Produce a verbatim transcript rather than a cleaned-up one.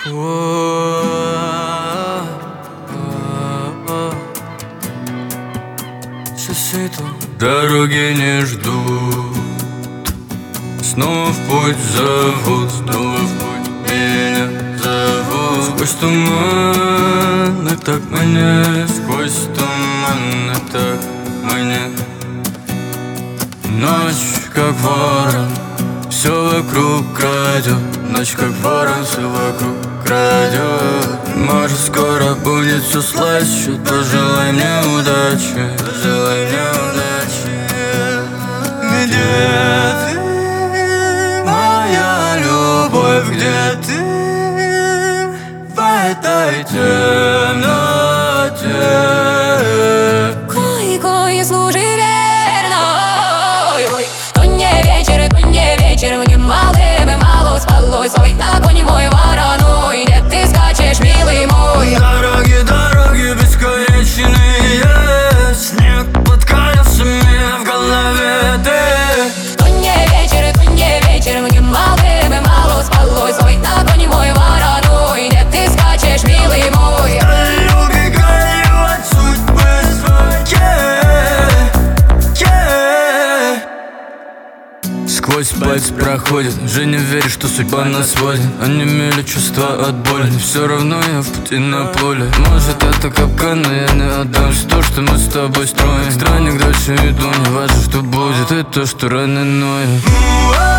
Дороги не ждут, снова в путь зовут, снова в путь меня зовут. Сквозь туман, и так мне, сквозь туман, и так мне. Ночь как ворон, все вокруг крадет. Ночь как ворон, все вокруг крадет. Может, скоро будет все слаще. Пожелай мне удачи, пожелай мне удачи. Где ты, моя любовь, где ты в этой темноте? Кой-кой, служи верно. То не вечер, то не вечер, мне малым и мало спалось. Ой, огонь мой вороной, где ты скачешь, милый мой? Дороги, дороги бесконечные, снег под колесами в голове ты. То не вечер, то не вечер, мне малым и мало спалось. Ой, огонь мой вороной, где ты скачешь, милый мой? Гаю, бегаю от судьбы своей, yeah. Сквозь пальцы проходит, уже не веришь, что судьба нас сводит. Онемели чувства от боли, все равно я в пути на поле. Может, это капкан, но я не отдам все то, что мы с тобой строим. Странник, дальше иду, не важно, что будет, это то, что рано ноет.